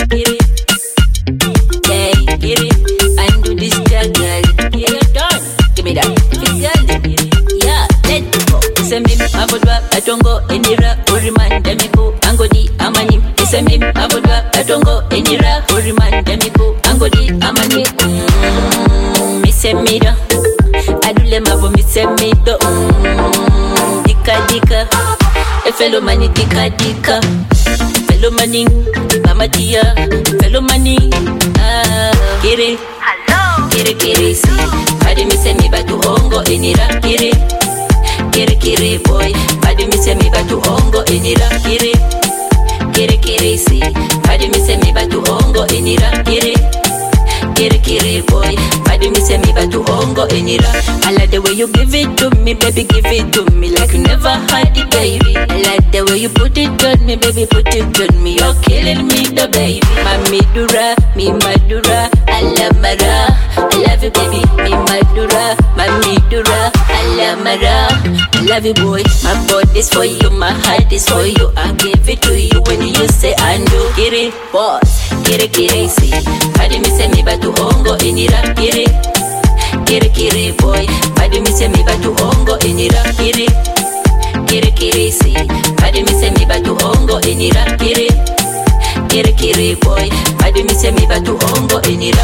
get it. Yeah, get it. Undo this jungle. Yeah, you're done. Give me that. If it's girl, yeah, let's go. Send me abodwa atongo enira uriman demiku angodi amani. Send me abodwa atongo enira uriman demiku angodi amani. Mise mida adule mavo mise mido. Dika dika fellow money dika dika. Fellow money mama tia. Fellow money kiri. Hello kiri kiri si padi mise mi batu ongo enira kiri. Kiri kiri boy padi mise mi batu ongo enira kiri. Kiri kiri si padi mise mi batu ongo enira kiri. Kiri kiri boy padi mise mi batu ongo enira. I like the way you give it to me, baby, give it to me like you never had it, baby. I like the way you put it on me, baby, put it on me. You're killing me, the baby. Mami dura, mi madura, alamara. I love you, baby, mi madura, mami dura, alamara. I love you, boy. My body's for you, my heart is for you. I give it to you when you say I do. Kiri, boss, kiri kiri si. Padi mi se mi batu ongo enira kiri. Kiri kiri boy, padi mi se mi batu ongo enira kiri. Kiri kiri si, padi mi se mi batu ongo enira kiri. Kiri kiri boy, padi mi se mi batu ongo enira.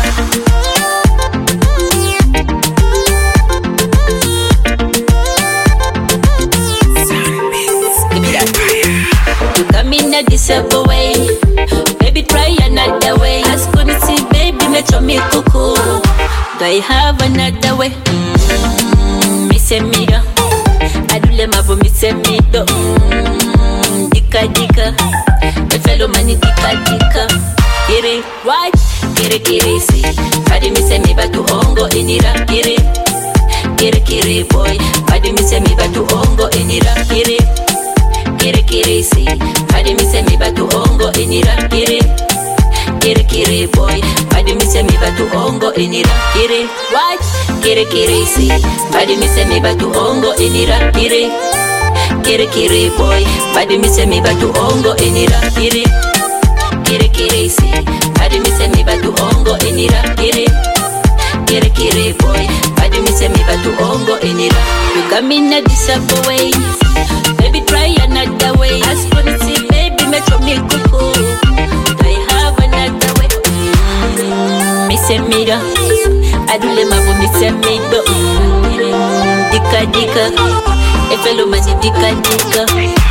You come in a disable way, baby try another way. Ask for me see baby me cho me cuckoo. Do I have another way? Me say me do. Adule mavo me say me do. Dika dika, the fellow money dika dika. Kiri what? Kiri kiri si, padi me say me batu ongo enira kiri. Kiri kiri boy, padi me say me batu ongo enira kiri. Kiri kiri si, padi mi se mi batu ongo enira kiri. Kiri kiri boy, padi mi se mi batu ongo enira kiri. What? Kiri kiri si, padi mi se mi batu ongo enira kiri. Kiri kiri boy, padi mi se mi batu ongo enira kiri. Kiri kiri si, padi mi se mi batu ongo enira kiri. Kiri kiri boy, padi mi se mi batu ongo enira. You got me in a disappoint way. Baby try another way. Ask for the see baby me cho me cuckoo. Do I have another way? Me say me do. Adule mavo me say me do. Dika dika, e fellow mani dika dika.